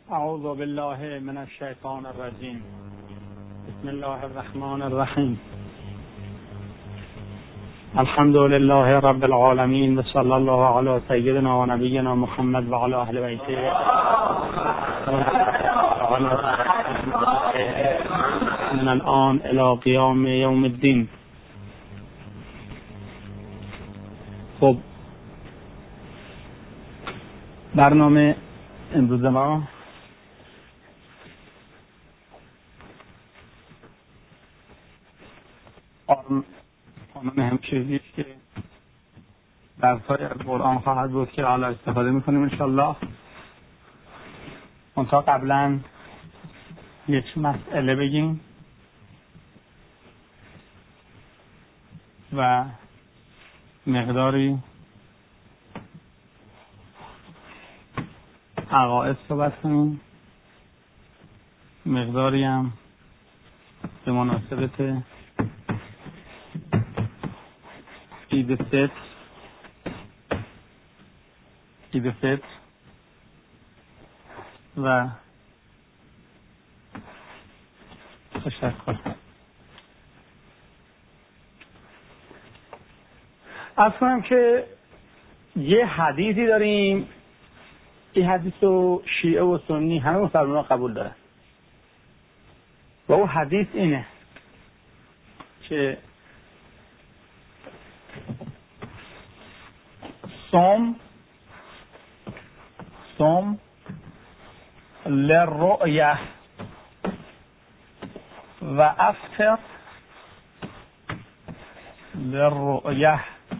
اعوذ بالله من الشیطان الرجیم. بسم الله الرحمن الرحیم. الحمد لله رب العالمین و صلی الله علی سیدنا و نبینا محمد و علی اهل بیته من الان الی قیام یوم الدین. خب برنامه امروز ما قانون همشیری که درس‌های از قرآن خواهد بود که حالا استفاده می‌کنیم انشالله. منتها قبلا یک مسئله بگیم و مقداری عقاید صحبت کنیم، مقداری هم به مناسبت عید فطر و تشکر. اصلا که یه حدیثی داریم، این حدیث رو شیعه و سنی همه مسلمان قبول دارن و اون حدیث اینه که صوم للرؤیه و افطر للرؤیه.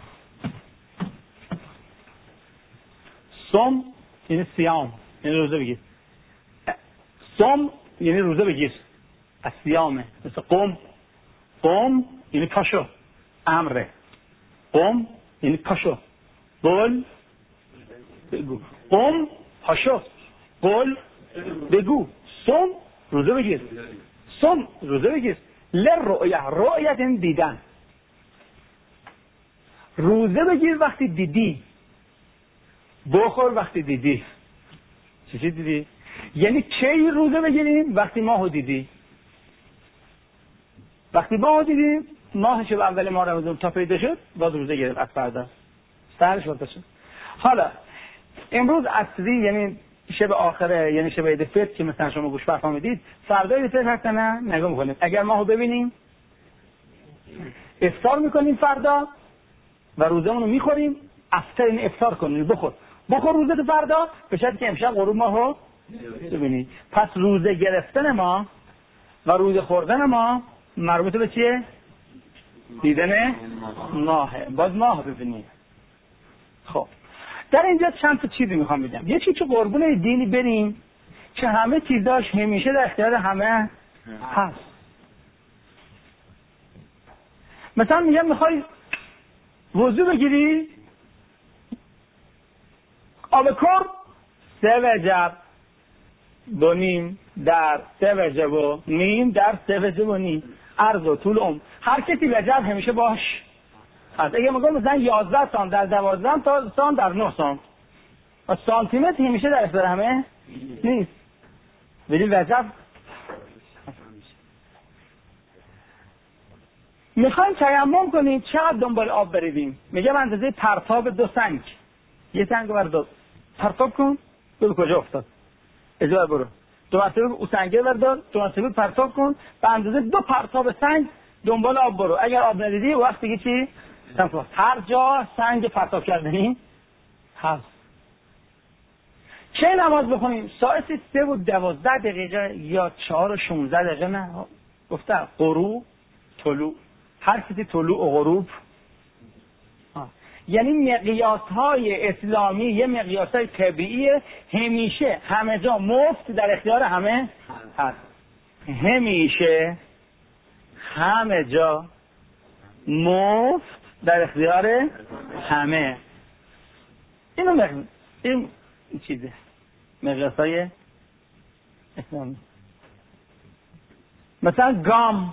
صوم یعنی صیام، یعنی روزه بگیر. صوم یعنی روزه بگیر. الصیامه مثل قم یعنی پاشو، امره. قم یعنی پاشو، قل بگو. قم پاشو، قل بگو. صوم روزه بگیر. صوم روزه بگیر. للرؤیه، رؤیت یعنی دیدن. روزه بگیر وقتی دیدی، بخور وقتی دیدی. چی دیدی؟ یعنی چه روزه بگیریم؟ وقتی ماهو دیدی. وقتی ماهو دیدیم، ماهش به اول ماه رمضان تا پیدا شد باز روزه گرفت از فردا. سهرش وقت شد. حالا امروز عصری یعنی شب آخره، یعنی شب عید فطر که مثلا شما گوش فرمودید، فردا عید فطر هست نه؟ نگاه می‌کنیم. اگر ماهو ببینیم افطار می‌کنیم فردا و روزمون رو می‌خوریم. افطار این افطار کنیم، بخور روزه فردا به شرطی که امشب غروب ماهو ببینید. پس روزه گرفتن ما و روزه خوردن ما مربوط به چیه؟ دیدن ماهه. باز ماه ببینید. خب در اینجا چند تا چیزی میخوام بگم. یه چیزی که قربون دینی بریم که همه چیزاش همیشه در اختیار همه هست. مثلا میگم میخوای وضو بگیری، آب کر 3 وجب 2.5 در 3 وجب و نیم در 3 وجب و نیم. عرض و طول عمر هر کسی وجب همیشه باش هست. اگه میگم مثلا 11 سانت در 12 تا سانت در 9 سانت و سانتی متر همیشه در اختیار همه نیست، ولی وجب. میخوایم تیمم کنیم، چقدر دنبال آب بریدیم؟ میگم اندازه پرتاب 2 سنگ. یه سنگ بردار پرتاب کن، ببین کجا افتاد. اجازه برو 2 مرتبه او سنگه بردار، 2 مرتبه پرتاب کن، به اندازه 2 پرتاب سنگ دنبال آب برو. اگر آب ندیدی وقت دیگه چی؟ هر جا سنگ پرتاب کردنی هست. چه نماز بخونیم؟ ساعت 3 و 12 دقیقه یا 4 و 16 دقیقه نه. گفته غروب طلوع، هر کسی طلوع و غروب. یعنی مقیاس‌های اسلامی یه مقیاس‌های طبیعیه، همیشه همه جا مفت در اختیار همه هست. همیشه همه جا مفت در اختیار همه. این چیزه مقیاس‌های اسلامی. مثلا گام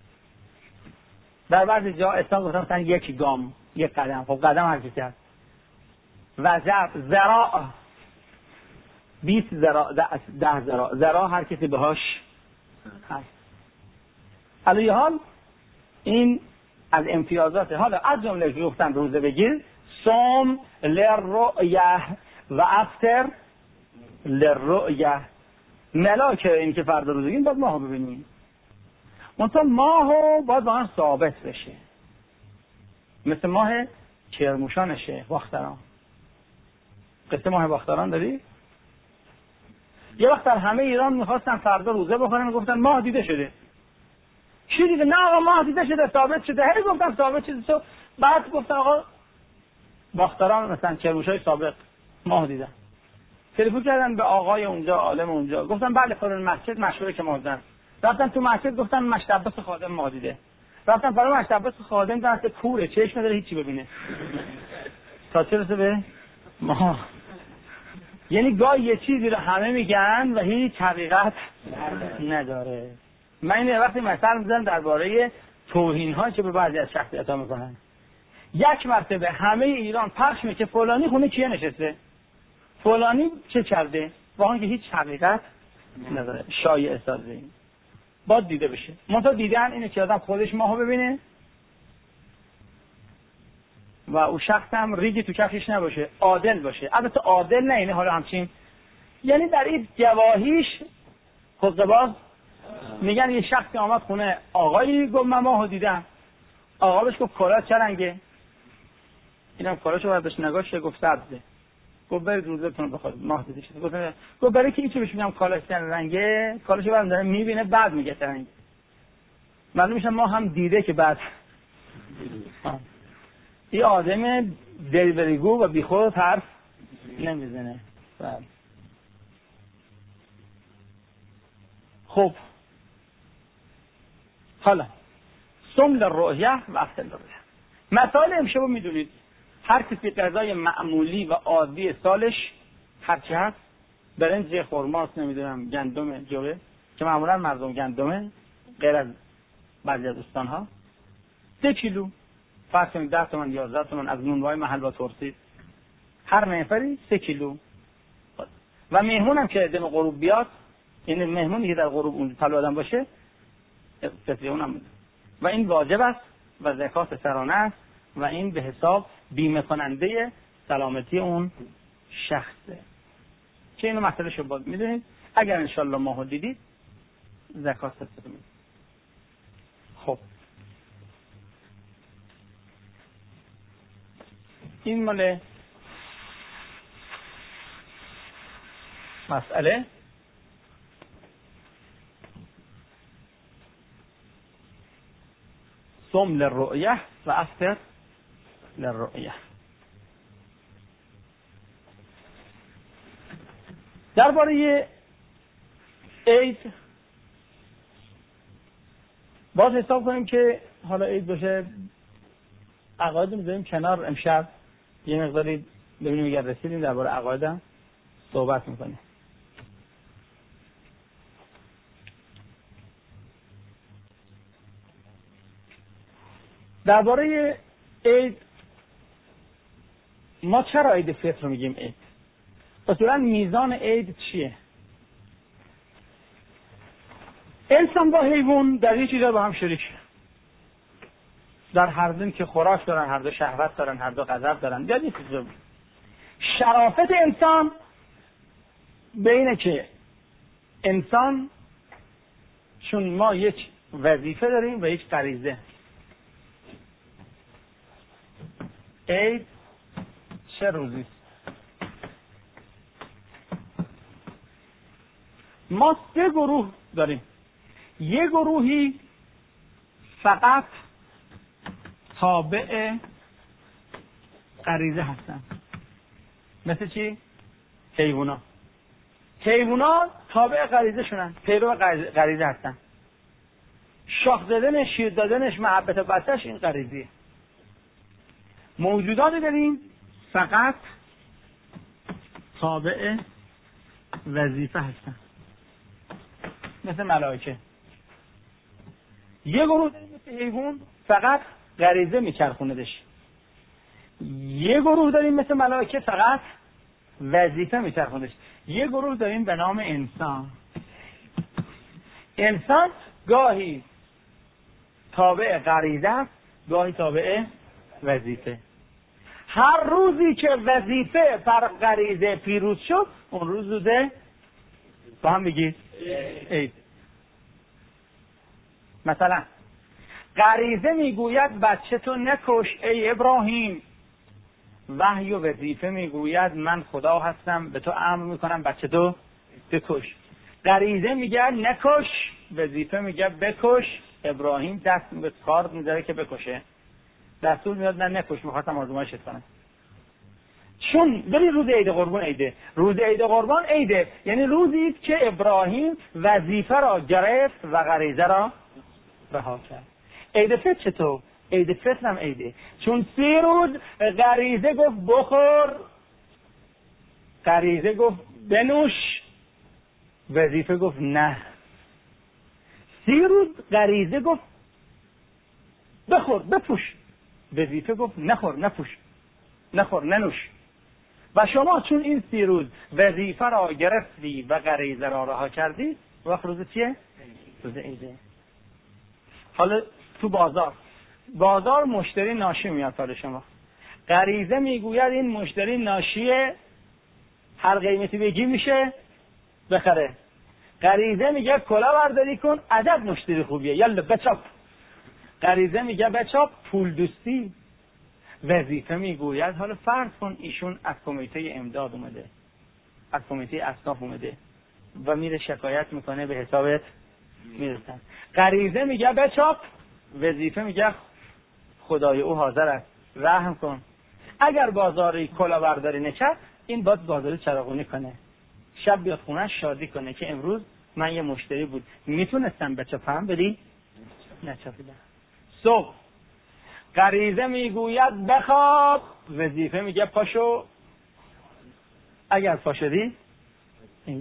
در بعضی جا اسلام گفتن مثلا 1 گام، 1 قدم. خب قدم هر چیزی هست. وجب، ذراع 20 ذراع 10 ذراع، ذراع هر کسی بهاش هست. علی حال این از امتیازات. حالا از جمله که گفتن روزه بگیر، صوم للرؤیه و افطر للرؤیه. ملاکه این که فردا روزه بگیریم باید ماهو ببینیم، منتها ماهو باید با هم ثابت بشه، مثل ماه کرموشانشه باختران. قصه ماه باختران داری؟ یه وقت در همه ایران میخواستن فردا روزه بخورن، گفتن ماه دیده شده. چی دیگه؟ نه آقا ماه دیده شده، ثابت شده. هی گفتن ثابت شده. بعد گفتن آقا باختران مثلا کرموشای سابق ماه دیدن. تلفن کردن به آقای اونجا، عالم اونجا، گفتن بله فلان مسجد مشهوره که ماه دیدن. رفتن تو مسجد گفتن مشت عباس خادم ماه دیده. رفتن فرا مشت عباس خادم دست کوره، چشم نداره هیچی ببینه. تا چه رسه به ماه. یعنی گاهی یه چیزی رو همه میگن و هیچ حقیقت نداره. من این وقتی مثلا میزنم درباره توهین‌هایی که به بعضی از شخصیت‌ها میکنن. یک مرتبه همه ایران پخش میشه فلانی خونه کیه نشسته، فلانی چه کرده، با اینکه هیچ حقیقت نداره. شایعه سازی باید دیده بشه. منتها دیدن اینه که آدم خودش ماهو ببینه و اون شخص هم ریگی تو کفش نباشه، عادل باشه. البته عادل نه اینه حالا همچین، یعنی در این گواهیش خودباز میگن یه شخصی آمد خونه آقایی گفت من ماهو دیدم. آقا بهش گفت کلاه چه رنگه؟ اینم کلاهشو برداشت نگاهش گفت سبزه. گفت برید روزتون بخورید ماه دیده شده. گفت برای که اینکه بهش میگم کلاه چه رنگه، کلاهشو برام داره میبینه بعد میگه چه رنگه. معلوم میشه ما هم دیده که بعد این آدم دلبریگو و بیخود حرف نمیزنه. خب حالا صوم للرؤیه و افطر للرؤیه. مسائل امشب رو میدونید، هر کسی غذای معمولی و عادی سالش هرچی هست، برنج، خرماست، نمیدونم گندم، جوه که معمولا مردم گندمه غیر از بعضی از استان‌ها، 3 کیلو فرض کنید 10 تومن 11 تومن از نونوای محل با ترسید، هر نفری 3 کیلو. و مهمون هم که دم غروب بیاد، یعنی مهمونی که در غروب اون طلب آدم باشه فطری اونم میده و این واجب است و زکات سرانه است و این به حساب بیمه کننده سلامتی اون شخصه که اینو مسئله شو باید میدونید. اگر انشالله ماهو دیدید زکات سرانه میده. خب این مال مسئله صوم للرؤیه و افطر للرؤیه. درباره عید باز حساب کنیم که حالا عید باشه عقاید میذاریم کنار، امشب یه مقداری ببینیم اگر رسیدیم درباره عقاید صحبت میکنیم. درباره عید ما چرا عید فطر رو میگیم عید؟ اصولا میزان عید چیه؟ انسان با حیوان در یه چیزا با هم شریک، در هر دو که خوراک دارن، هر دو شهوت دارن، هر دو غضب دارن. یعنی شرافت انسان به اینه که انسان چون ما یک وظیفه داریم و یک غریزه. عید چه روزی؟ ما 3 گروه داریم. یه گروهی فقط تابع غریزه هستن. مثل چی؟ حیوونا. حیوونا تابع غریزه شدن، پیرو غریزه هستن. شاخ زدن، شیر دادنش، محبت بچه‌ش این غریزیه. موجوداتی داریم فقط تابع وظیفه هستن، مثل ملائکه. یه گروه داریم مثل حیوان فقط غریزه میچرخوندش. یه گروه داریم مثل ملائکه فقط وظیفه میچرخوندش. یه گروه داریم به نام انسان گاهی تابع غریزه است، گاهی تابع وظیفه. هر روزی که وظیفه بر غریزه پیروز شد، اون روز روزه با هم بگید عید. مثلا غریزه میگوید بچه تو نکش ای ابراهیم، وحی و وظیفه میگوید من خدا هستم به تو امر میکنم بچه تو بکش. غریزه میگه نکش، وظیفه میگه بکش. ابراهیم دست به کار میذاره که بکشه، دستور میاد نه نکش، میخواستم آزمایشت کنم. چون ولی روز عید قربان عیده، روز عید قربان عیده، یعنی روزی است که ابراهیم وظیفه را گرفت و غریزه را رها کرد. عید فطر چطور؟ عید فطر هم عیده، چون 3 روز غریزه گفت بخور، غریزه گفت بنوش، وظیفه گفت نه. 3 روز غریزه گفت بخور بپوش، وظیفه گفت نخور نپوش، نخور ننوش. و شما چون این 3 روز وظیفه را گرفتی و غریزه را رها کردی، وقت روز چیه؟ روز عیده. حالا تو بازار مشتری ناشی میاد پاره شما، غریزه میگوید این مشتری ناشیه، هر قیمتی بگی میشه بخره. غریزه میگه کلا برداری کن، عجب مشتری خوبیه یالا بچاپ. غریزه میگه بچاپ، پول دوستی. وظیفه میگوید حالا فرض کن ایشون از کمیته امداد اومده، از کمیته اصناف اومده و میره شکایت میکنه به حسابت میرسن. غریزه میگه بچاپ، وظیفه میگه خدای او حاضر است رحم کن. اگر بازاری کلا برداری نکرد، این باید بازاری چراغونی کنه، شب بیاد خونه‌اش شادی کنه که امروز من یه مشتری بود میتونستم بچاپم ولی نچاپیدم. صبح غریزه میگوید بخواب، وظیفه میگه پاشو. اگر پاشدی این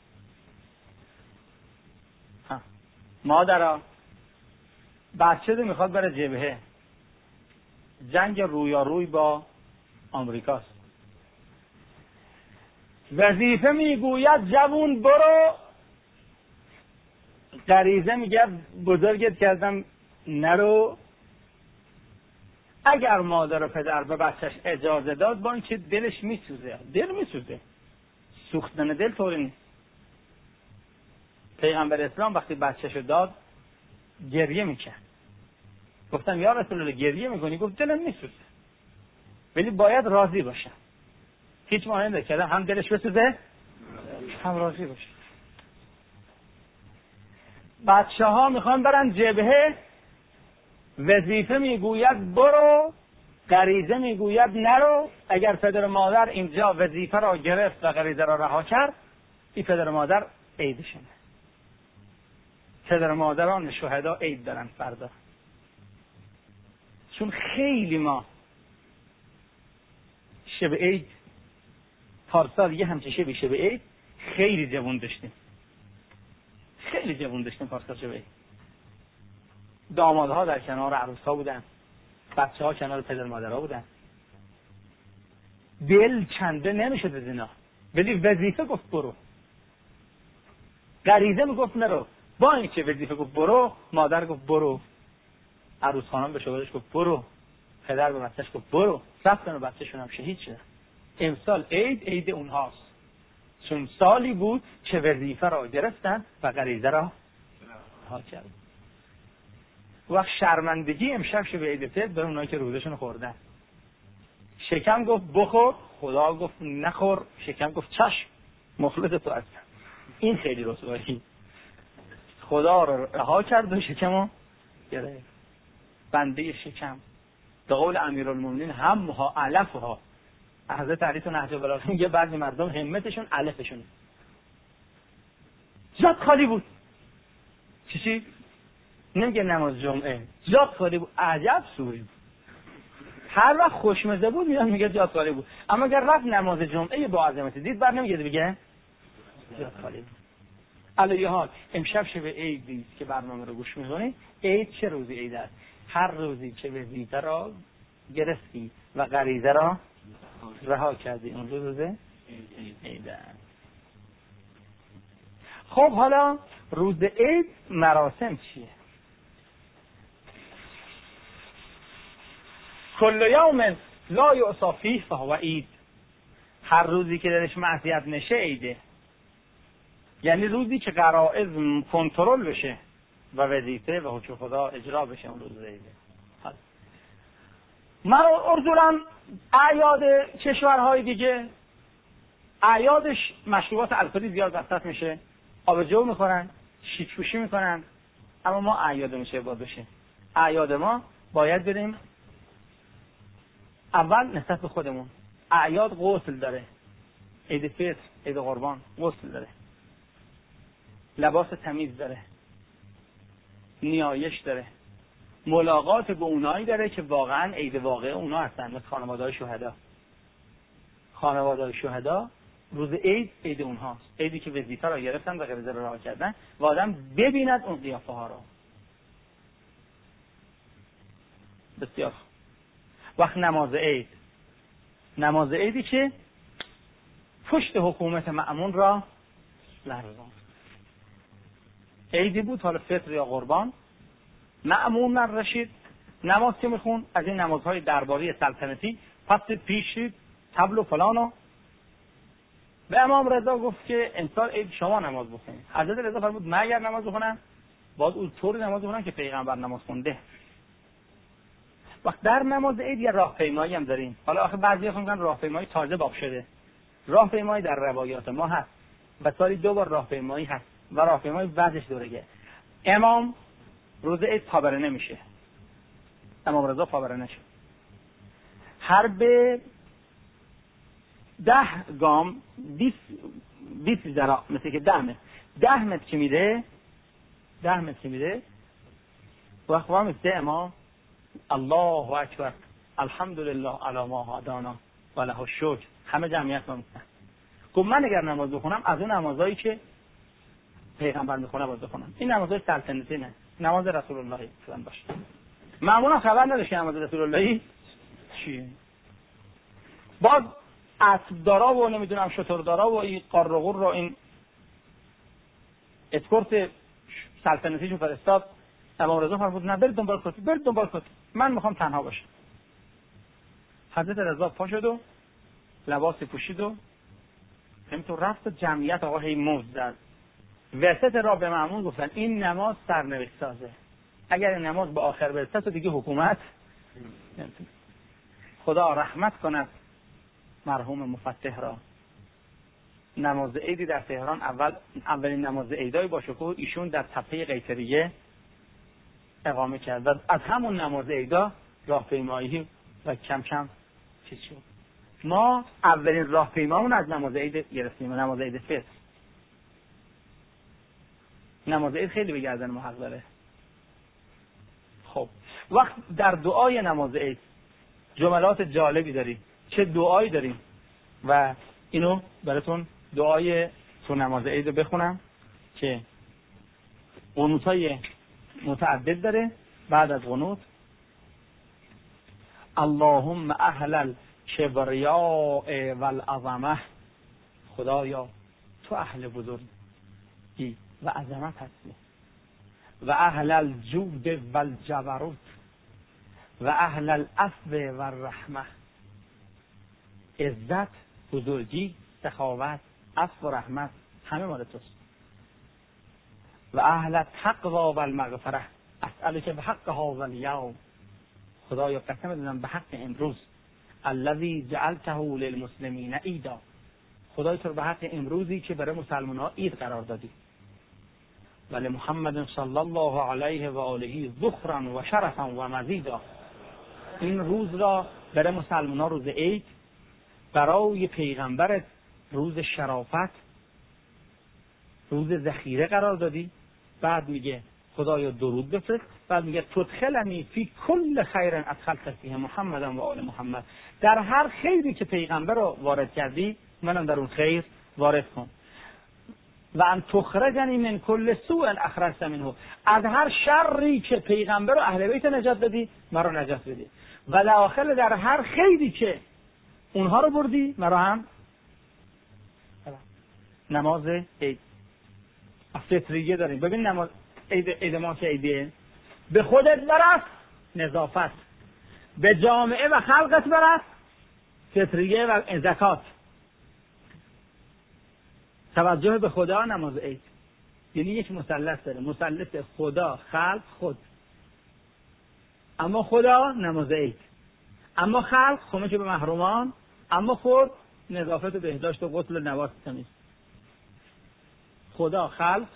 مادرها بچه رو میخواد بره جبهه، جنگ رویاروی با آمریکاست، وظیفه میگوید جوون برو، غریزه میگه بزرگت کردم نرو. اگر مادر و پدر به بچهش اجازه داد، با اینکه دلش میسوزه، دل میسوزه، سوختن دل طوری نیست. پیغمبر اسلام وقتی بچه‌شو داد گریه میکرد، گفتم یا رسول الله گریه میکنی؟ گفت دلم میسوزه ولی باید راضی باشم. هیچ مانعی نداره که هم دلش بسوزه هم راضی باشه. بچه ها میخوان برن جبهه، وظیفه میگوید برو، غریزه میگوید نرو. اگر پدر و مادر اینجا وظیفه را گرفت و غریزه را رها کرد، این پدر و مادر عیدشونه. پدر و مادران شهدا عید دارن فردا، چون خیلی ما شب عید پارسال یه همچه شب عید خیلی جوان داشتیم، خیلی جوان داشتیم پارسال شب عید. دامادها در کنار عروس‌ها بودن، بچه‌ها کنار پدر مادرها بودن. دل کنده نمیشد از اینا، ولی وظیفه گفت برو، غریزه میگفت نرو. با اینکه وظیفه گفت برو، مادر گفت برو، عروس خانم به شوهرش گفت برو، پدر به بچه‌ش گفت برو، رفتن و بچه‌شون هم شهید شدن. امسال عید اونهاست، چون سالی بود که وظیفه را گرفتن و غریزه را رها کردن. وقت شرمندگی امشب شب عید فطر برای اونایی که روزشون خوردن. شکم گفت بخور، خدا گفت نخور، شکم گفت چشم مخلص تو هستم. این خیلی رسوایی، خدا رو رها کرد و شکمو گرفت. بنده شکم به قول امیرالمومنین همها علفها. حضرت علی تو نهج البلاغه میگه بعضی مردم همتشون علفشونه. جات خالی بود. چی؟ نمیگه نماز جمعه، جات خالی بود. عجب سوری بود. هر وقت خوشمزه بود میگه جات خالی بود، اما اگر رفت نماز جمعه با عظمت دید بعد نمیگه بگه جات خالی بود. علیه حال امشب شب عیدی که برنامه رو گوش می‌کنید، عید چه روزی عید است؟ هر روزی که وظیفه را گرفتی و غریزه را رها کردی، اون روز عیده. خب حالا روز عید مراسم چیه؟ کل یوم لا یعصی فیه فهو عید. هر روزی که درش معصیت نشه عیده، یعنی روزی که غرائز کنترل بشه و وظیفه و حکم خدا اجرا بشه اون روز عیده. اردولان اعیاد کشورهای دیگه اعیادش مشروبات الکلی زیاد مصرف میشه، آبجو میخورن، شیک پوشی میکنن، اما ما اعیاد میشه باید بشه. اعیاد ما باید بریم اول نسبت به خودمون. اعیاد غسل داره، عید فطر، عید قربان غسل داره، لباس تمیز داره، نیایش داره، ملاقات با اونایی داره که واقعا عید واقع اونا هستن، مثل خانواده‌های شهدا. خانواده‌های شهدا روز عید عید اونهاست، عیدی که وظیفه را گرفتن و غریزه را رها کردن و آدم ببیند اون قیافه ها را. بسیار وقت نماز عیدی که پشت حکومت مأمون را لرزاند. عیدی بود، حالا فطر یا قربان، مأمون رشید نماز که میخون از این نمازهای درباری سلطنتی، پس پیش طبل و فلانو به امام رضا گفت که امسال عید شما نماز بخونید. حضرت رضا فرمود من اگر نماز بخونم باید اون طور نماز بخونم که پیغمبر نماز خونده. وقت در نماز عید یه راهپیمایی هم داریم. حالا آخه بعضی‌ها میگن راهپیمایی تازه باب شده. راهپیمایی در روایات ما هست و سالی 2 بار راهپیمایی هست و راهپیمایی وضعش دورگه. امام روز عید پابره نمیشه، امام رضا پابره نشه. هر به 10 گام 20 ذراع، مثل که 10 متر که میره 10 متر که میره وقت ما مثل امام الله اکبر الحمدلله علی ما هدانا و له الشکر، همه جمعیت ما میکنن. گفت من اگر نماز بخونم از اون نمازایی که پیغمبر میخونه باید بخونم. این نمازهای سلطنتی نه، نماز رسول الله مثلا باشه. معمولا خبر نداشت که نماز رسول الله چیه. باز اسب دارا و نمیدونم شتر دارا و این قارقور رو این اسکورت سلطنتیشون فرستاد. امام رضا فرمود نه برید دنبال کنید، من میخوام تنها باشم. حضرت رضا پا شد و لباس پوشید و همینطور رفت و جمعیت آقا هی موج زد. وسط را به مأمون گفتن این نماز سرنوشت سازه، اگر این نماز به آخر برسه تو دیگه حکومت نمیتونه. خدا رحمت کند مرحوم مفتح را. نماز عیدی در تهران اولین نماز عیدای با شکوه ایشون در تپه قیصریه اقامه کرد و از همون نماز عیدا راهپیمایی و کم کم چیز شد. ما اولین راهپیمامون از نماز عید گرفتیم، نماز عید فطر. نماز عید خیلی به گردن ما حق داره. خب وقت در دعای نماز عید جملات جالبی داریم. چه دعایی داریم و اینو براتون دعای تو نماز عید رو بخونم که قنوتای متعدد داره. بعد از قنوت اللهم اهل الکبریاء والعظمه، خدایا تو اهل بزرگی و عظمت هستی، و اهل الجود والجبروت و اهل العفو والرحمه، عزت، بزرگی، سخاوت، عفو و رحمت همه مال توست. و اهل التقوی والمغفره اسألک بحقها والیوم، خدایا قسم می‌دم به حق امروز، الذی جعلته للمسلمین عیدا، خدای تو به حق امروزی که برای مسلمان‌ها عید قرار دادی، ولی محمد صلی الله علیه و آله ذخرا و شرفا و مزیدا، این روز را برای مسلمان‌ها روز عید، برای پیغمبرت روز شرافت، روز ذخیره قرار دادی. بعد میگه خدایا درود بفرست. بعد میگه تدخلنی فی کل خیر ادخلت فیه محمد و آل محمد، در هر خیری که پیغمبر رو وارد کردی منم در اون خیر وارد کن. و ان تخرجنی من کل سوء اخرجت منه، از هر شری که پیغمبر و اهل بیت نجات دادی مرا نجات بده. و الاخر در هر خیری که اونها رو بردی مرا هم نماز عید فطریه داریم. ببین نماز عید ما که عیدیه، به خودت برس نظافت، به جامعه و خلقت برس فطریه و زکات. توجه به خدا نماز عید یعنی یک مثلث داره، مثلث خدا خلق خود. اما خدا نماز عید، اما خلق خونه که به محرومان، اما خود نظافت و بهداشت و غسل و نواز تمیز. خدا خلق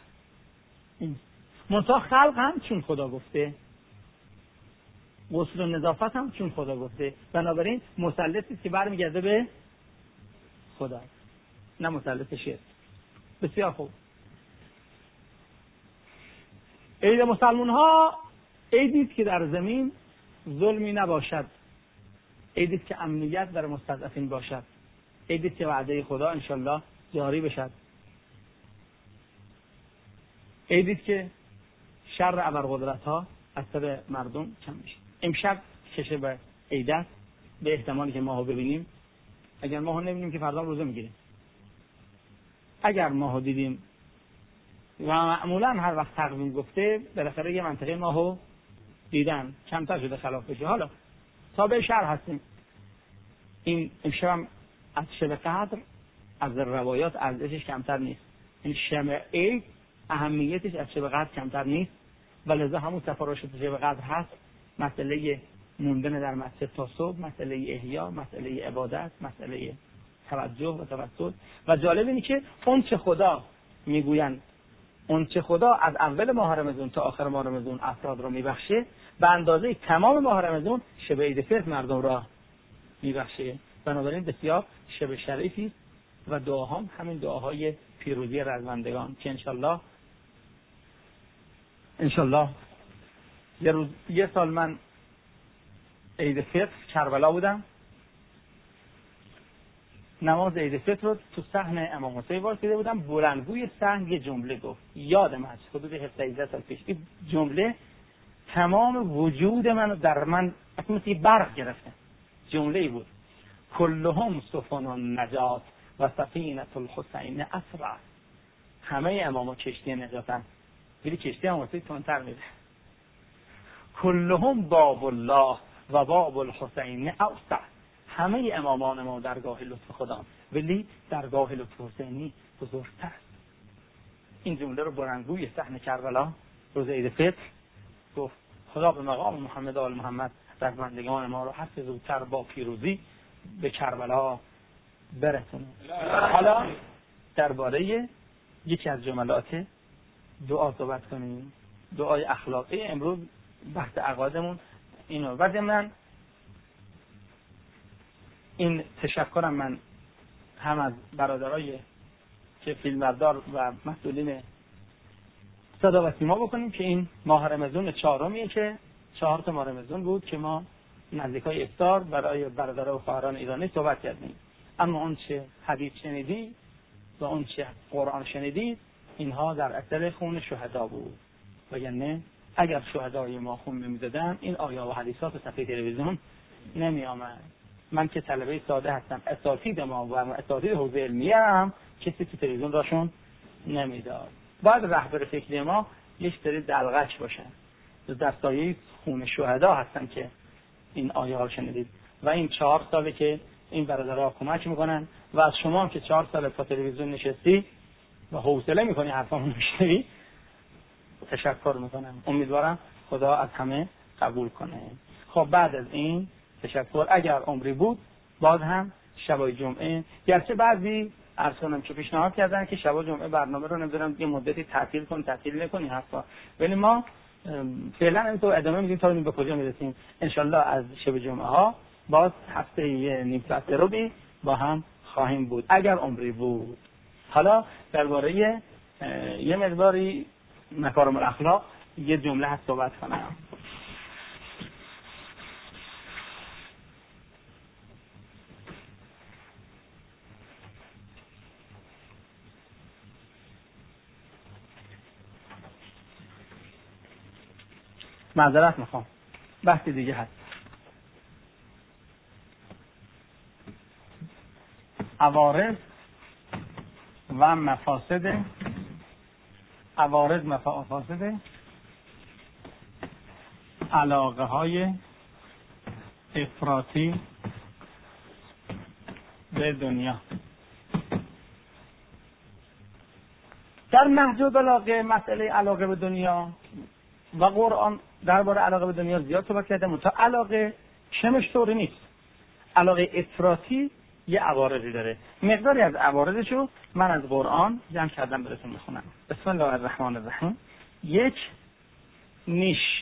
منتها خلق هم چون خدا گفته، غسل و نظافت هم چون خدا گفته. بنابراین مثلثی که برمیگرده به خدا، نه مثلث شرک. بسیار خوب. عید مسلمان ها عیدی است که در زمین ظلمی نباشد، عیدی است که امنیت در مستضعفین باشد، عیدی است که وعده خدا انشالله جاری بشد، عیدی است که شر ابرقدرت ها از سر مردم کم میشه. امشب شب عید است، به احتمالی که ماهو ببینیم. اگر ماهو نبینیم که فردا روزه میگیریم. اگر ماهو دیدیم و معمولا هر وقت تقویم گفته بالاخره یه منطقه ماهو دیدن، کمتر شده خلاف بشه. حالا تابع شرع هستیم. این امشب از شب قدر از روایات ارزشش کمتر نیست. این شب عید اهمیتش از شب قدر کمتر نیست و لذا همون سفارش شب قدر هست. مسئله موندن در مسجد تا صبح، مسئله احیا، مسئله عبادت، مسئله توجه و توسل. و جالب اینه که اون چه خدا میگویند، اون چه خدا از اول ماه رمضان تا آخر ماه رمضان افراد را میبخشه، به اندازه تمام ماه رمضان شب عید فطر مردم را میبخشه. بنابراین بسیار شب شریفی است و دعاهام همین دعاهای پیروزی رزمندگان که انشالله یه سال من عید فطر کربلا بودم، نماز عید فطر رو تو صحن امام حسین وایساده بودم. بلندگوی صحن یه جمله گفت، یادم از حدود 17 سال پیش. این جمله تمام وجود منو در من اصلا مثل برق گرفته. جمله ای بود: کلهم سفن النجات و سفینه الحسین اسرع. همه اماما کشتی نجاتن، ولی کشتی امام حسین تندتر میره. کلهم باب الله و باب الحسین اوسع. همه امامان ما درگاه لطف خدا، ولی درگاه لطف حسینی بزرگتر است. این جمله رو بلندگوی صحن کربلا روز عید فطر گفت. خدا به مقام محمد آل محمد رزمندگان ما رو هر چه زودتر با پیروزی به کربلا برسونه. حالا درباره یکی از جملات دعا صحبت کنیم، دعای اخلاقی. امروز بحث عقایدمون اینو. و ضمن این تشکرم من هم از برادرای که فیلمبردار و مسئولین صدا و سیما بکنیم که این ماه رمضان چهارمیه که 4 ماه رمضان بود که ما نزدیکای افطار برای برادران و خواهران ایرانی صحبت کردیم. اما اون چه حدیث شنیدی و اون چه قرآن شنیدید اینها در اثر خون شهدا بود. وگرنه اگر شهدای ما خون نمی‌دادن این آیات و حدیثات و صفحه تلویزیون نمی آمد. من که طلبه ساده هستم، اساتید ما و اساتید حوزه علمیه هم کسی که تلویزیون راشون نمیداد. باید رهبر فکری ما یک سری دلغک باشن. در سایه خون شهدا هستن که این آیه ها شنیدید و این 4 ساله که این برادرها کمک میکنن و از شما هم که 4 سال تا تلویزیون نشستی و حوصله میکنی حرفامو میشنوی تشکر میکنم. امیدوارم خدا از همه قبول کنه. خب بعد از این تشکر اگر عمری بود باز هم شبای جمعه، گرچه بعضی ارسانم که پیشنهاد کردن که شبای جمعه برنامه رو نمیدونم یه مدتی تعطیل نکنی حرفا، ولی ما فعلا اینطور ادامه میدیم تا ببینیم به کجا میرسیم. انشالله از شب جمعه ها باز هفته نیم ساعت رو با هم خواهیم بود اگر عمری بود. حالا درباره یه مقداری مکارم الاخلاق یه جمله هست صحبت کنم. معذرت میخوام، بحث دیگه هست. عوارض و مفاسد عوارض مفاسد علاقه های افراطی به دنیا. در نهج البلاغه مسئله علاقه به دنیا و قرآن درباره علاقه به دنیا زیاد صحبت کرده، منتها علاقه شمش طوری نیست. علاقه افراطی یه عوارضی داره. مقداری از عوارضشو من از قرآن جمع کردم براتون میخونم. بسم الله الرحمن الرحیم. یک، نیش.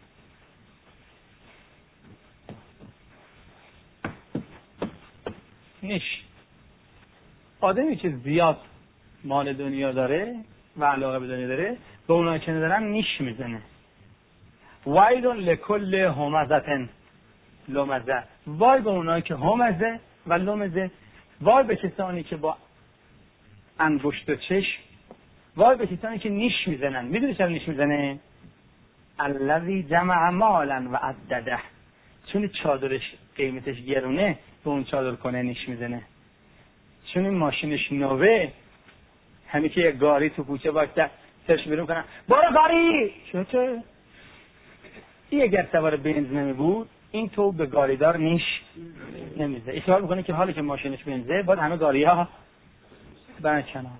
نیش آدمی که زیاد مال دنیا داره و علاقه به دنیا داره، به اونایی که ندارن نیش میزنه. ویل لکل همزه لمزه. وای به اونایی که همزه و لمزه. وای به کسانی که با انگشت و چشم. وای به کسانی که نیش میزنن. میدونی چرا نیش میزنه؟ الذی جمع مالا و عدده. چون چادرش قیمتش گرونه به اون چادر کنه نیش میزنه. چون این ماشینش نوه، همین که یک گاری تو کوچه باشه سرش بیرون کنن برو گاری چطور؟ این اگر سوار بنز نمی بود این تو به گاریدار نیش نمیزه. احتمال میکنه که حالی که ماشینش بنزه باید همه گاری ها برن کنار.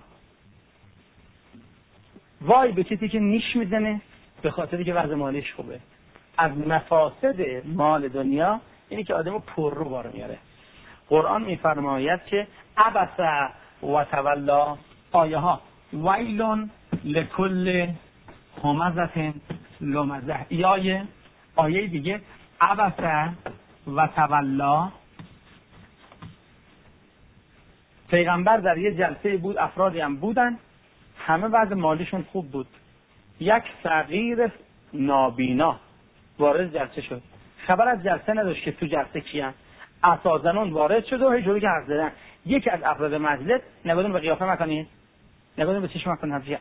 وای به کسی که نیش میزنه به خاطری که وضع مالیش خوبه. از مفاسد مال دنیا اینی که آدمو پر رو بار میاره. قرآن میفرماید که عبس و تولا. آیه ها ویلون لکل همزه لمزه. آیه دیگه عبس و تولا. پیغمبر در یه جلسه بود، افرادی هم بودن، همه وضع مالیشون خوب بود. یک صغیر نابینا وارد جلسه شد، خبر از جلسه نداشت که تو جلسه کیان. اساسنون وارد شد و هی جوری که حرف زدن. یکی از افراد مجلس نبودن به قیافه مکنین، نبودن به چشم مکنین حرفیه.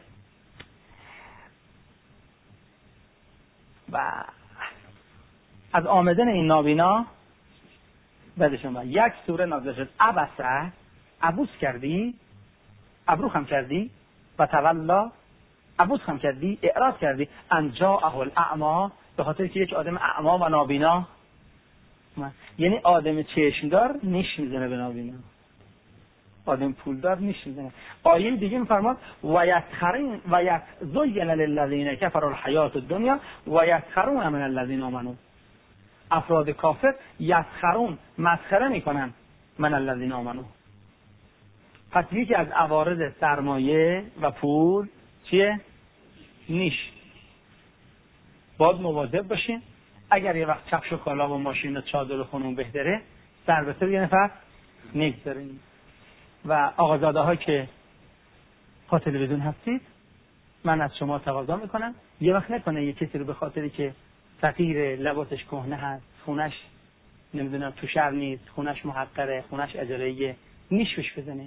و از آمدن این نابینا بعدشون با یک سوره نازل شد. عبسه، عبوس کردی، ابروخ هم کردی، و تولا، عبوس هم کردی، اعراض کردی، ان جاءه الاعمی. به خاطر که یک آدم اعمی و نابینا، یعنی آدم چشمدار نیش میزنه به نابینا، آدم پولدار نیش میزنه. آیه دیگه میفرماد و یسخرون و یزین للذین کفروا الحیات الدنیا و یسخرون من الذین آمنوا. افراد کافر یسخرون، مسخره میکنن، من الذین آمنوا. پس یکی از عوارض سرمایه و پول چیه؟ نیش. باید مواظب باشین. اگر یه وقت کفش و کالا و ماشین و چادر و خونون بهتره، سر به سر یه نفر نگذارین. و آقازاده ها که پا تلویزیون هستید، من از شما تقاضا میکنم یه وقت نکنه یه کسی رو به خاطری که فقیر، لباسش کهنه هست، خونش نمیدونم تو شهر نیست، خونش محقره، خونش اجاره‌ایه، نیشش بزنه.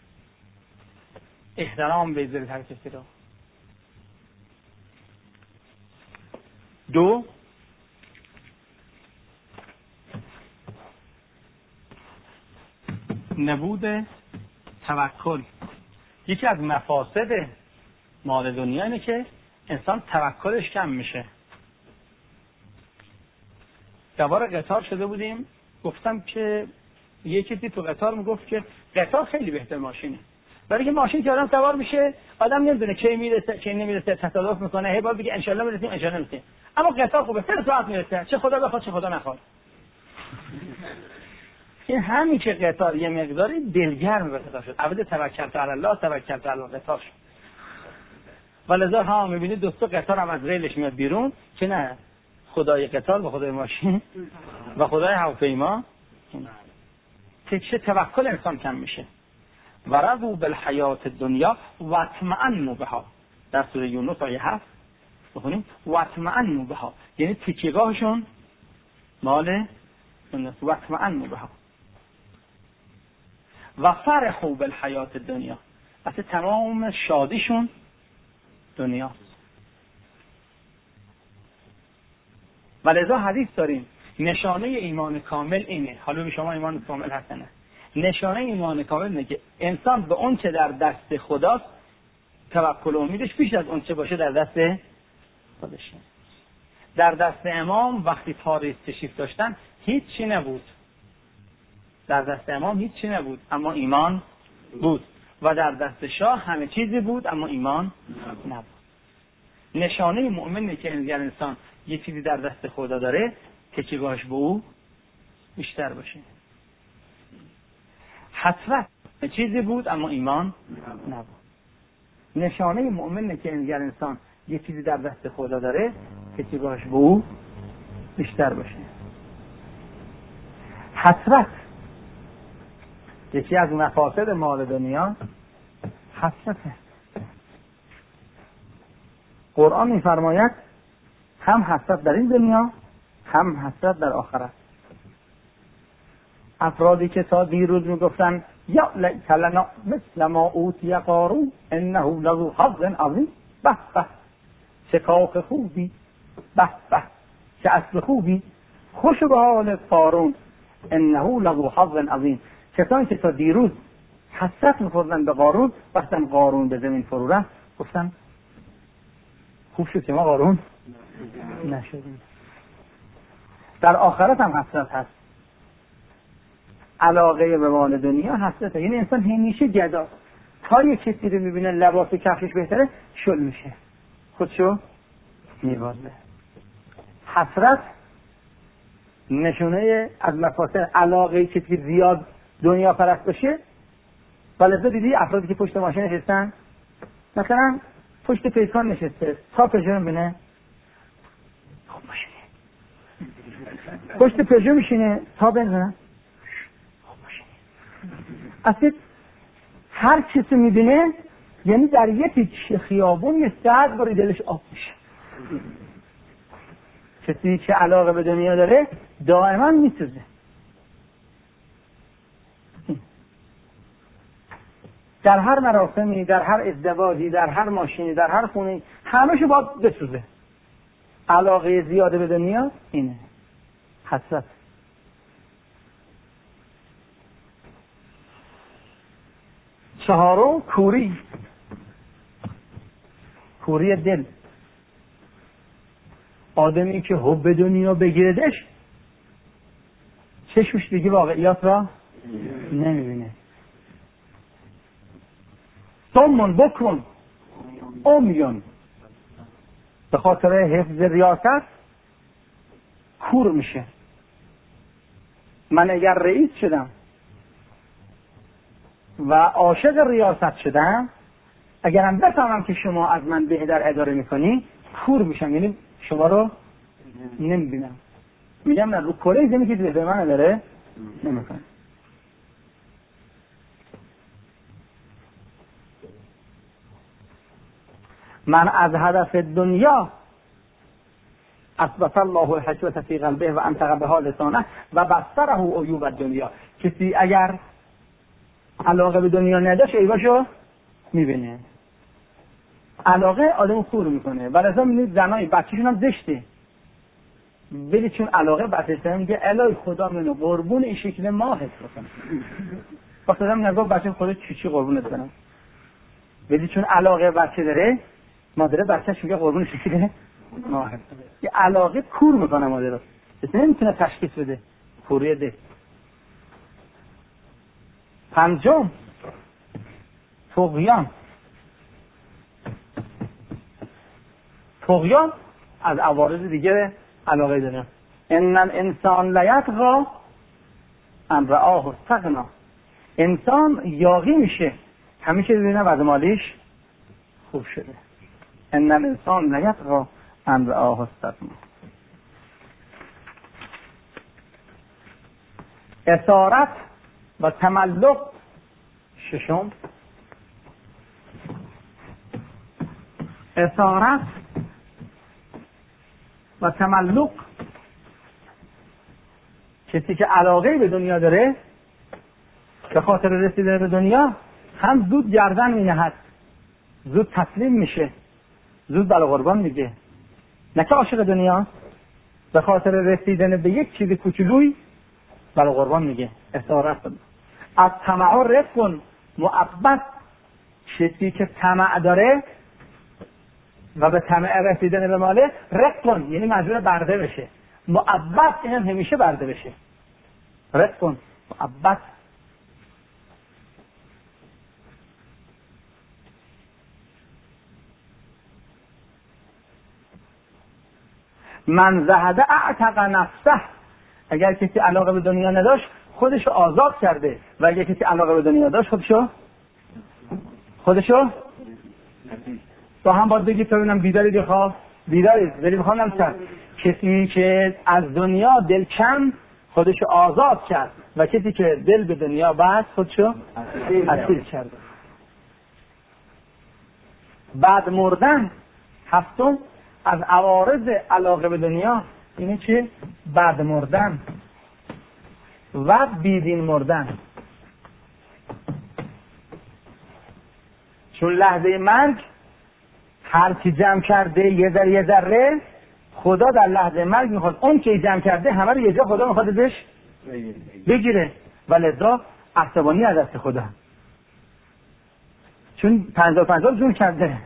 احترام بذارید هر کسی رو. 2، نبود توکل. یکی از مفاسد مال دنیا اینه که انسان توکلش کم میشه. دوباره قطار شده بودیم، گفتم که یکی تو قطار میگفت که قطار خیلی بهتر ماشینه، برای که ماشین که آدم سوار میشه آدم نمیدونه کی میرسه کی نمیرسه، تصادف میکنه، هی باید بگه ان شاء الله میرسیم ان شاء الله میرسیم. اما قطار خوبه، 3 ساعت میرسه، چه خدا بخواد چه خدا نخواد. این همین که قطار یه مقداری دلگرم به قطار شد. عبد توکلت علی الله توکلت علی قطار شد. ولذا ها میبینید دوستا قطار هم از ریلش میاد بیرون که نه خدای قطار با خدای ماشین و خدای هواپیما، چه توکل انسان کم میشه. و رضوا بالحیات الدنیا و اطمئنوا بها. در سوره یونس آیه 7 بخونیم و اطمئنوا بها، یعنی تکیه‌گاهشون مال سنت و اطمئنوا بها. و فرحوا بالحیات الدنیا، اصلا تمام شادیشون دنیاست. ولذا حدیث داریم نشانه ایمان کامل اینه. حالا به شما ایمان کامل هست نه؟ نشانه ایمان کامل اینه که انسان به اون چه در دست خداست توکل و امیدش بیش از اون چه باشه در دست خودشه. در دست امام وقتی پاریس تشریف داشتن هیچی نبود، در دست امام هیچی نبود اما ایمان بود، و در دست شاه همه چیزی بود اما ایمان نبود. نشانه مؤمنه که اگر انسان یه چیزی در دست خدا داره تکیه‌اش به او بیشتر باشه. حسرت چیزی بود اما ایمان نبود. نشانه مؤمنه که اگر انسان یه چیزی در دست خدا داره تکیه‌اش به او بیشتر باشه. حسرت یکی از مفاسد مال دنیا حسرته. قرآن می‌فرماید هم حسرت در این دنیا هم حسرت در آخرت. افرادی که تا دیروز میگفتن یا لیت لنا مثل ما اوتی قارون انه لذو حظ عظیم، به به چه کاخ خوبی، به به چه اسب خوبی، خوش به حال قارون انه لذو حظ عظیم. کسانی که تا دیروز حسرت می‌خوردن به قارون، وقتی قارون به زمین فرو رفت گفتن خوب شد که ما قارون نشدیم. در آخرت هم حسرت هست. علاقه به مال دنیا حسرته. یعنی انسان همیشه گدا، تا یک کسی رو میبینه لباس و کفشش بهتره شل میشه، خودشو میوازه. حسرت نشونه از مفاسد علاقه کسی زیاد دنیا پرست بشه. ولذا دیدی افرادی که پشت ماشین نشستن، مثلا پشت پیکان نشسته تا پژو میبینه خوب ماشینه، پشت پژو میشینه تا بنزنه خوب ماشینه. اصلا هر کسی میبینه یعنی در یک خیابون یه ساعت باری دلش آب میشه. کسی که علاقه به دنیا داره دائما میسوزه. در هر مراسمی، در هر ازدواجی، در هر ماشینی، در هر خونه، همه‌شو باید بسوزه. علاقه زیاده به دنیا اینه حسرت. چهارم کوری دل. آدمی که حب دنیا بگیردش چشمش دیگه واقعیات را نمیبینه. صم بکن عمیون، به خاطر حفظ ریاست کور میشه. من اگر رئیس شدم و عاشق ریاست شدم، اگرم بفهمم که شما از من بهتر اداره میکنی کور میشم، یعنی شما رو نمیبینم. میگم نه، رو کره زمین که به من اداره نمیکنه. من از هدف دنیا اثبت الله الحجوة فی قلبه و انطق بها لسانه و بصره عیوب الدنیا. کسی اگر علاقه به دنیا نداشت عیباشو میبینه. علاقه آدم خور میکنه. ولذا میبینید زنای بچه‌شون هم زشته، ولی چون علاقه بچه‌ش میگه الهی خدا منو قربون این شکل ماهت بکنه. وقتی آدم نگاه بچه خدا چی قربونت کنم، ولی چون علاقه بچه داره، مادر بچه‌ش میگه قربون شکل ماهت. یه علاقه کور میکنه مادر رو، اصلا نمیتونه تشخیص بده. کوری دل. پنجم طغیان از عوارض دیگه علاقه داره. ان الانسان لیطغی ان رآه استغنی. انسان یاغی میشه همیشه ببینه وضع مالیش خوب شده. ان الانسان لیطغی ان رآه استغنی. اسارت و تملق. ششم اسارت و تملق. کسی که علاقه به دنیا داره به خاطر رسیدن به دنیا هم زود گردن می‌نهد، زود تسلیم میشه، زود بلا قربان میگه. نه که عاشق دنیا، به خاطر رسیدن به یک چیز کوچولویی بلا قربان میگه. اسارت. از طمع رفق مؤبد، کسی که طمع داره و به طمع رسیدن به ماله رفق یعنی مجبور برده بشه، مؤبد یعنی همیشه برده بشه. رفق مؤبد. من زهده اعتق نفسه، اگر کسی علاقه به دنیا نداشت خودشو آزاد کرده و اگر کسی علاقه به دنیا داشت خودشو با هم باید بگید تا ببینم بیدارید یا خواب؟ بیدارید. ولی میخوام نمی‌شد کسی که از دنیا دل کم خودشو آزاد کرد و کسی که دل به دنیا بست خودشو اسیر کرد. بعد مردن هفتم از عوارض علاقه به دنیا اینه که بعد مردن و بیدین مردن. چون لحظه مرگ هر کی جمع کرده یه ذره خدا در لحظه مرگ میخواد اون که جمع کرده همه رو یه جا خدا میخواد ازش بگیره و لذا عصبانی از دست خدا، چون 50 جور کرده.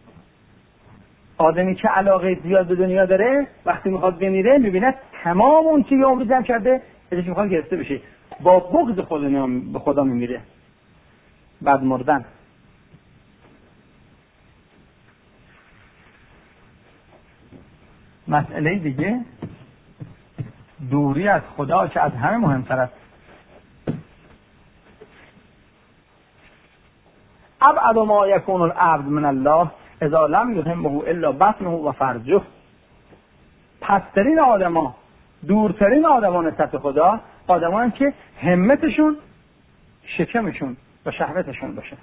آدمی که علاقه زیاد به دنیا داره وقتی میخواد بمیره میبینه تمام اون که یه عمر جمع کرده ازش میخواد گرفته بشه، با بغض به خدا میمیره. بعد مردن. مسئله دیگه دوری از خدا که از همه مهمتر است. ابعد ما یکون العبد من الله اذا لم یهمه الا بطنه و فرجه. پسترین آدما، دورترین آدما نسبت خدا آدمایی که همتشون شکمشون و شهوتشون باشه.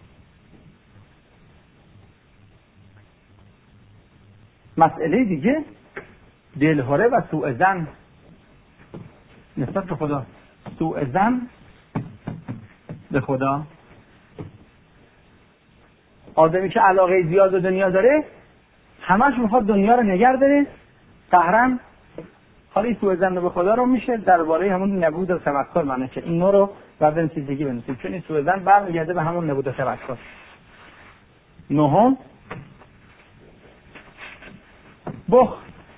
مسئله دیگه دلهره و سوء ظن نسبت به خدا. سوء ظن به خدا. آدمی که علاقه زیاد به دنیا داره همش میخواد دنیا رو نگه داره قهرن. حالا این سوء ظن به خدا رو میشه درباره همون نبود و تفکر معنی که این رو بعد این چیز دیگه بنویسیم، چون این سوء ظن برمیگرده به همون نبود و تفکر. نهم بخل.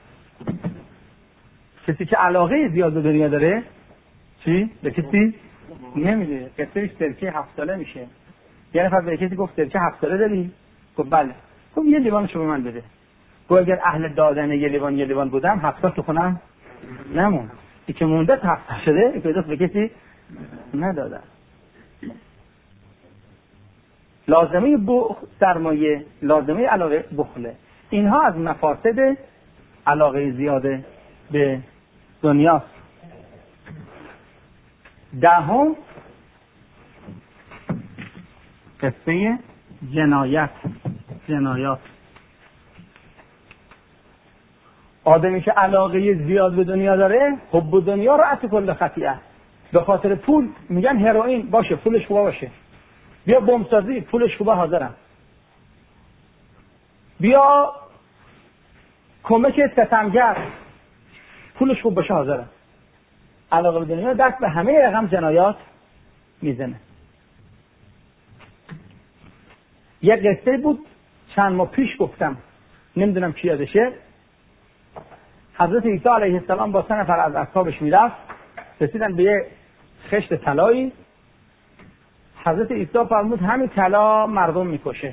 کسی که علاقه زیاد به دنیا داره چی؟ به کسی نمیده. قصهش ترکه 7 ساله میشه. یه نفر به کسی گفت ترکه 7 ساله داری؟ گفت بله. گفت یه لیوانشو به من بده. گفت اگر اهل دادن یه لیوان بودم 7 سال تو خونم نمون. این که مونده 7 شده این پیداست به کسی ندادن. لازمه بخل سرمایه، لازمه علاقه بخله. اینها از مفاسد علاقه زیاده به دنیاست. دهم قصه جنایات. آدمی که علاقه زیاد به دنیا داره حب دنیا رأس کل خطیئه. به خاطر پول میگن هروئین باشه پولش خوبه باشه، بیا بمبسازی پولش خوبه حاضرم، بیا کمک ستمگر پولش خوب باشه حاضرم. علاقه به دنیا دست به همه رقم جنایات میزنه. یک قصه بود چند ماه پیش گفتم، نمیدونم کی یادشه. حضرت عیسی علیه السلام با 3 نفر از اصحابش میرفت، رسیدن به یه خشت طلایی. حضرت عیسی فرمود همین طلا مردم میکشه.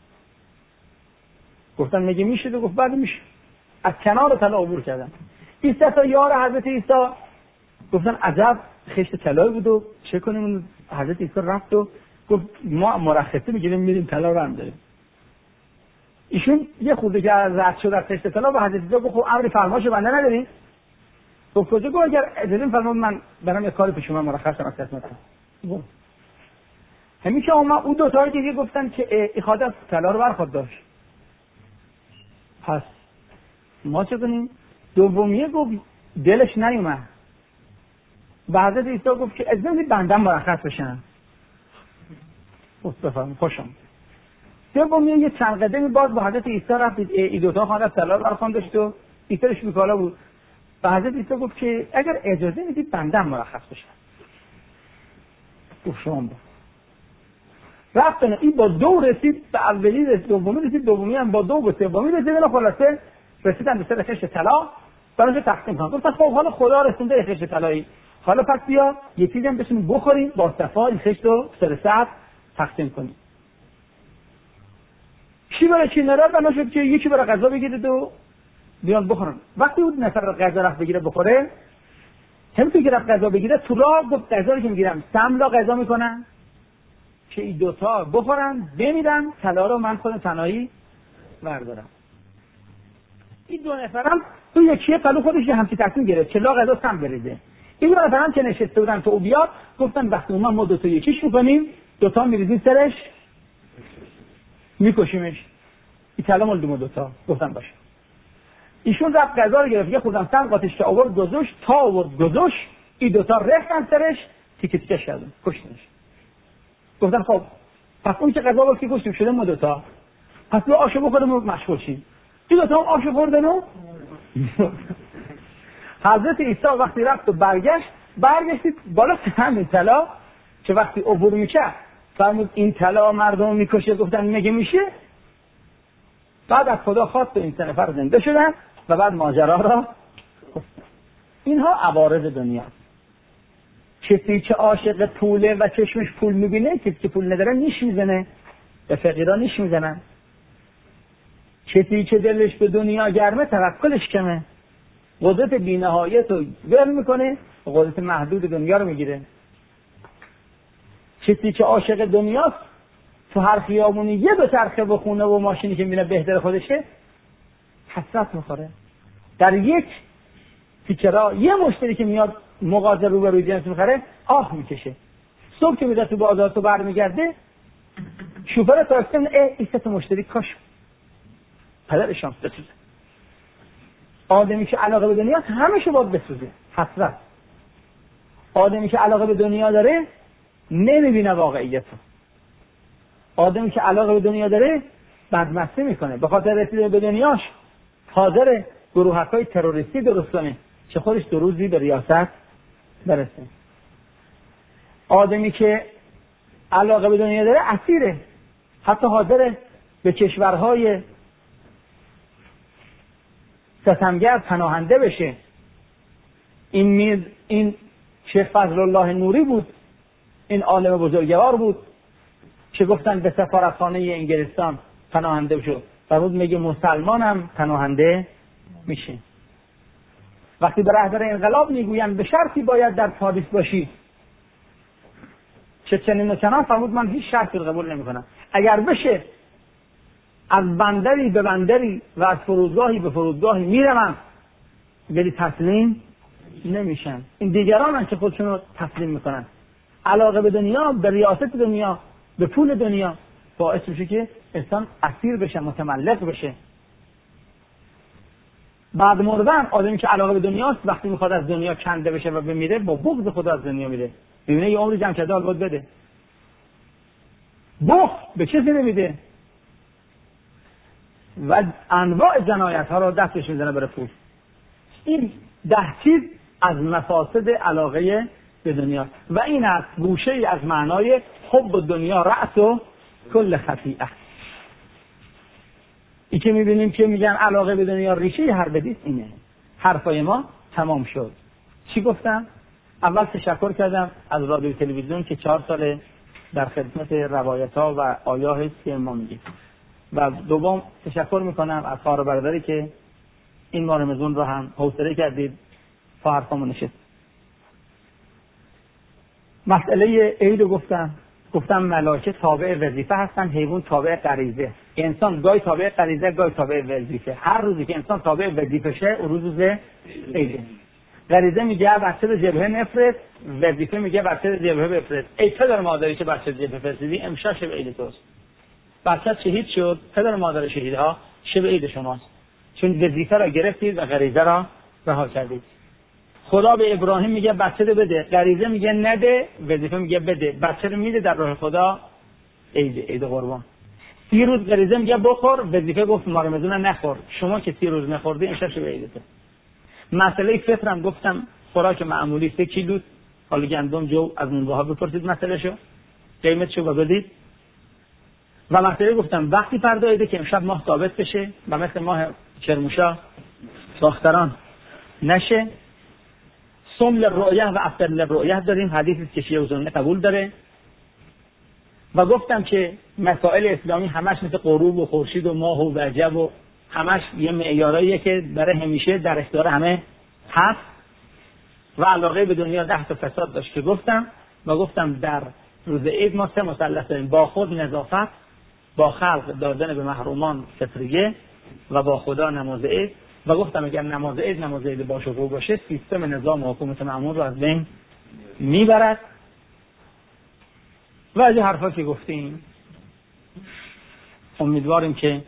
گفتن میگه میشه؟ گفت بله میشه. از کنار طلا عبور کردن. این 3 تا یار حضرت عیسی گفتن عجب خشت طلایی بود و چه کنیم؟ حضرت عیسی رفت و گفت ما مرخصی میگیریم میریم طلا رو هم داریم. ایشون یه خورده که رد شد از خشت طلا به حضرت عیسی گفت امر فرماشو بنده نداری؟ گفت کجا؟ گفت اگر اجازه فرمود من برام یه کاری پیش اومد مرخصم از خدمتتون. گفت همین که اون 2 تا دیگه گفتن که اخاده طلا رو برخواد داشت. پس ما چه کنیم؟ دومیه گفت دلش نیومد. به حضرت عیسی گفت که از بین بندم مرخص بشن. گفت بفرمایید خوشم. دومیه یه چند قدمی باز با حضرت عیسی رفت، این 2 تا خانه طلا رو برخوان داشت و عیسیش میکالا بود. به حضرت عیسی گفت که اگر اجازه میدید بندم مرخص بشن. گفت شما با رفتن. این با 2 رسید به اولی، رسید دومی، رسید دومی هم با 2 به سومی رسید. اینا خلاصه رسیدن به سر خشت طلا، براش تقسیم کردن. گفت خب حالا خدا رسونده خشت طلایی، حالا پس بیا یه چیزی هم بشین بخوریم با صفا این خشت رو سر ساعت تقسیم کنیم. چی برای چی نره بنا شد که یکی برای غذا بگیره و بیان بخورن. وقتی اون نفر غذا رفت بگیره بخوره، هم که رفت غذا بگیره تو راه گفت غذا رو که میگیرم سملا غذا میکنن که این دوتا بخورن بمیرن، طلا رو من خودم تنهایی بردارم. این 2 نفرم تو یکی پلو خودش همچی تصمیم گرفت که لا غذا سم بریزه. این 2 نفرم که نشسته بودن تو اوبیات گفتن وقتی ما 2 تا یکیش میکنیم، 2 تا میریزیم سرش میکشیمش. این طلا مال 2 تا. گفتم باشه. ایشون رفت غذا رو گرفت، یه خودم سم قاطش آورد گذاشت، تا آورد گذاشت، این 2 تا رفتن سرش تیکه تیکه کردن، کشتنش. گفتن خب پس اون که غذا بود که کشتیم شده ما 2 تا، پس بیا آشو بخوریم و مشغول شیم. این 2 تا هم آشو خوردن و حضرت عیسی وقتی رفت و برگشتید بالا همین طلا که وقتی عبور میکرد فرمود این طلا مردم میکشه. گفتن مگه میشه؟ بعد از خدا خواست و این 3 نفر زنده شدن و بعد ماجرا را گفتن. اینها عوارض دنیا. کسی که عاشق پوله و چشمش پول میبینه، کسی که پول نداره نیش میزنه، به فقیران نیش میزنن. کسی که دلش به دنیا گرمه توکلش کمه، قدرت بی‌نهایت رو ول میکنه و قدرت محدود دنیا رو میگیره. کسی که عاشق دنیاست تو هر خیابونی یه 2 چرخه و خونه و ماشینی که میره بهتر خودشه حسرت میخوره. در یک تیکرا یه مشتری که میاد مغازه رو به روی جنس میخره آه میکشه. صبح که میره تو بازار تو برمیگرده شوفر تاکسی این 3 مشتری کاش پدر شانس بسوزه. آدمی که علاقه به دنیا همه شو باید بسوزه. حسرت. آدمی که علاقه به دنیا داره نمیبینه واقعیت رو. آدمی که علاقه به دنیا داره بدمستی میکنه، به خاطر رسیدن به دنیاش حاضر گروهکای تروریستی درست کنه که خودش 2 روزی به ریاست برسه. آدمی که علاقه به دنیا داره اسیره، حتی حاضر به کشورهای ستمگر پناهنده بشه. این شیخ فضل الله نوری بود، این عالم بزرگوار بود که گفتن به سفارتخانه انگلستان پناهنده شد. فرمود میگه مسلمانم پناهنده میشه. وقتی به رهبر انقلاب میگوین به شرطی باید در پاریس باشی چه چنین و چنان، فرمود من هیچ شرطی رو قبول نمیکنم. اگر بشه از بندری به بندری و از فرودگاهی به فرودگاهی میرم ولی تسلیم نمیشن. این دیگران که خودشون رو تسلیم میکنن. علاقه به دنیا، به ریاست دنیا، به پول دنیا باعث میشه که انسان اسیر بشه، متملق بشه. بعد مردن آدمی که علاقه به دنیاست وقتی میخواد از دنیا کنده بشه و بمیره با بغض خدا از دنیا میره. میبینه یه عمری جمع کرده البته بده. بغض به چیزی نمیده و انواع جنایت ها رو دستش میزنه برای پول. این 10 چیز از مفاسد علاقه به دنیا و این است گوشه ای از معنای حب دنیا رأس و کل خطیئه. این که میبینیم که میگن علاقه به دنیا ریشه هر بدیست اینه. حرفای ما تمام شد. چی گفتم؟ اول تشکر کردم از رادیو تلویزیون که 4 سال در خدمت روایت ها و آیاه که ما میگیم و دوم تشکر میکنم از خواهر برادری که این ماه رمضان رو هم حوصله کردید تا حرفامو نشست. مسئله عید رو گفتم ملائکه تابع وظیفه هستن، حیوان تابع غریزه. انسان گاهی تابع غریزه، گاهی تابع وظیفه. هر روزی که انسان تابع وظیفه شه اون روز عیده. غریزه میگه بچه رو جبهه نفرست، وظیفه میگه بچه رو جبهه بفرست. ای پدر مادری که بچه رو جبهه فرستیدی امشب شب عید توست. بچه شهید شد، پدر مادر شهیدها شب عید شماست، چون وظیفه را گرفتید و غریزه را رها کردید. خدا به ابراهیم میگه بچه رو بده، غریزه میگه نده، وظیفه میگه بده. بچه رو میده در راه خدا، عید قربان. 30 روز غریزه میگه بخور، وظیفه گفت ما رمضان نخور. شما که 30 روز نخوردی امشب شب عیدته. مسئله فطرم گفتم خوراک معمولی 3 کیلو حالا گندم جو از نونوها بپرسید مسئلهشو قیمتشو و بدید. و مسئله گفتم وقتی فردا ایده که امشب ماه ثابت بشه و مثل ماه کرموشا ساختران نشه. صوم للرؤیه و افطر للرؤیه داریم، حدیثی که شیعه و سنی قبول داره. و گفتم که مسائل اسلامی همش مثل غروب و خورشید و ماه و وجب و همش یه معیاراییه که برای همیشه در اختیار همه هست و علاقه به دنیا 10 تا فساد داشت که گفتم. و گفتم در روز عید ما 3 مثلث داریم: با خود نظافت، با خلق دادن به محرومان فطریه و با خدا نماز عید. و گفتم اگر نماز عید باشه و باشه سیستم نظام و حکومت معمول رو از بین میبرد. و از این حرفا که گفتیم امیدواریم که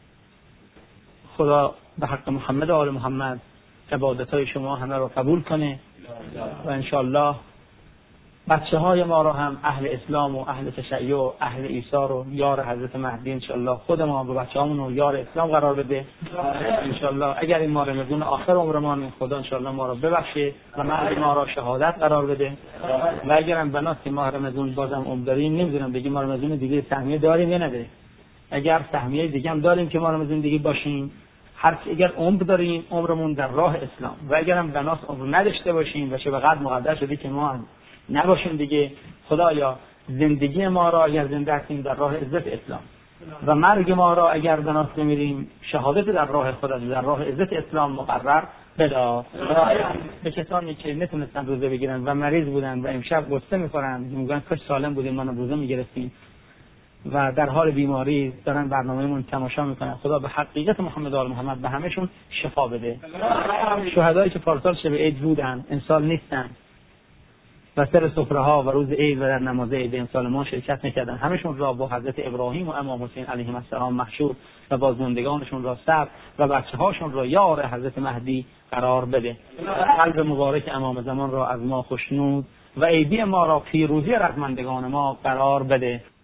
خدا به حق محمد و آل محمد عبادتهای شما همه رو قبول کنه و انشالله بچه های ما رو هم اهل اسلام و اهل تشیع و اهل عیسی رو یار حضرت مهدی انشالله خود ما و بچه هامون رو یار اسلام قرار بده انشالله. اگر این ماه رمضان آخر عمرمان خدا انشالله ما رو ببخشه و مرگ ما رو شهادت قرار بده. و اگرم بناس که ماه رمضان بازم عمر داریم نمیدونم بگیم ماه رمضان دیگه سهمیه داریم یا نداریم. اگر سهمیه دیگه هم داریم که ماه رمضان دیگه باشیم، اگر عمر داریم عمرمون در راه اسلام، و اگرم بناس عمر نداشته باشیم و چه به قدر مقدر شده که ما هم نباشیم دیگه، خدایا زندگی ما را اگر زنده هستیم در راه عزت اسلام و مرگ ما را اگر بناس بمیریم شهادت در راه خدا در راه عزت اسلام مقرر بدا. به کسانی که نتونستن روزه بگیرن و مریض بودن و امشب غصه میخورن میگن کاش سالم بودیم ما روزه میگرفتیم و در حال بیماری دارن برنامه‌مون تماشا میکنن، خدا به حقیقت محمد آل محمد به همهشون شفا بده. شهدایی که پارسال شب عید بودن امسال نیستن و سر سفره ها و روز عید و در نماز عید امسال ما شرکت نکردن، همشون را با حضرت ابراهیم و امام حسین علیهم السلام محشور و بازماندگانشون را صبر و بچه هاشون را یار حضرت مهدی قرار بده. قلب مبارک امام زمان را از ما خوشنود و عیدی ما را پیروزی رزمندگان ما قرار بده.